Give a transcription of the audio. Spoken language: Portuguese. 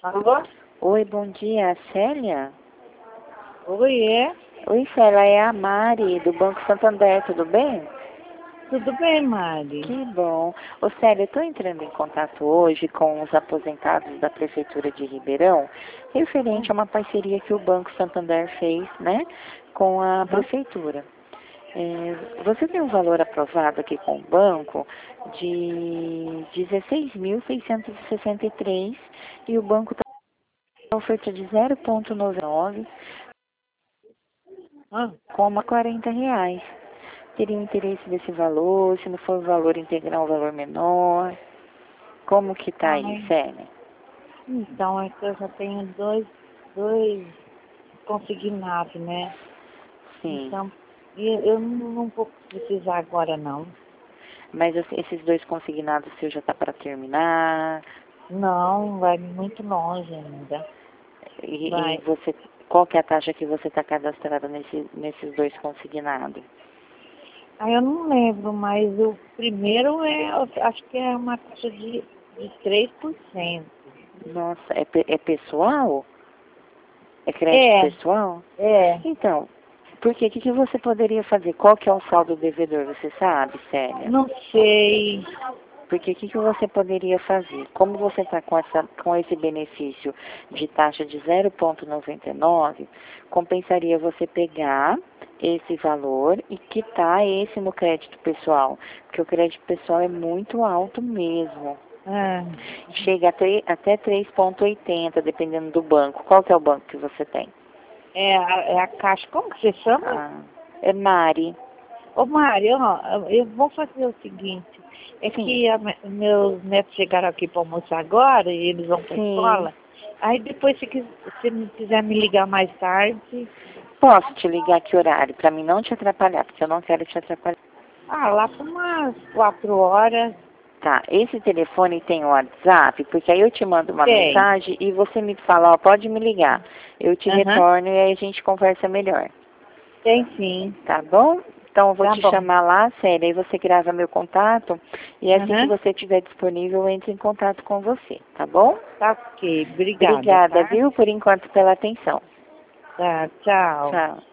Alô? Oi, bom dia, Célia? Oi, é? Oi, Célia, é a Mari, do Banco Santander, tudo bem? Tudo bem, Mari? Que bom. Ô, Célia, eu estou entrando em contato hoje com os aposentados da Prefeitura de Ribeirão, referente a uma parceria que o Banco Santander fez, né, com a Prefeitura. Você tem um valor aprovado aqui com o banco de 16.663 e o banco está com oferta de 0,99 Ah, como a R$ 40. Teria interesse desse valor, se não for o valor integral, um valor menor? Como que tá aí, ai, Célia? então é que eu já tenho dois consignados, né? Sim, Então, eu não vou precisar agora, não. mas esses dois consignados seus já tá para terminar? Não, vai muito longe ainda. E Vai. você, qual que é a taxa que você está cadastrada nesses dois consignados? Aí eu não lembro, mas o primeiro eu acho que é uma taxa de 3%. Nossa, é pessoal? É crédito É, pessoal? é. Então, porque o que você poderia fazer? Qual que é o saldo devedor, você sabe, Célia? Não sei. Porque o que você poderia fazer? Como você está com esse benefício de taxa de 0,99, compensaria você pegar esse valor e quitar esse no crédito pessoal, porque o crédito pessoal é muito alto mesmo. Ah, Chega até 3,80, dependendo do banco. Qual que é o banco que você tem? é a Caixa. Como que você chama? Ah, é Mari. Ô, Mário, ó, eu vou fazer o seguinte. É Sim, que meus netos chegaram aqui para almoçar agora e eles vão para a sim. escola. Aí depois, se me quiser me ligar mais tarde, Posso te ligar que horário? Para mim não te atrapalhar, porque eu não quero te atrapalhar. lá por umas 4 horas, Tá, esse telefone tem o WhatsApp, porque aí eu te mando uma tem. mensagem e você me fala, ó, pode me ligar. Eu te Aham, retorno e aí a gente conversa melhor, tem sim. tá bom? Então eu vou Tá te bom. chamar lá, Célia, aí você grava meu contato e assim que Aham, você estiver disponível eu entro em contato com você, tá bom? tá ok. Obrigada, Obrigada, tá? viu, por enquanto pela atenção. Tá, tchau. Tchau.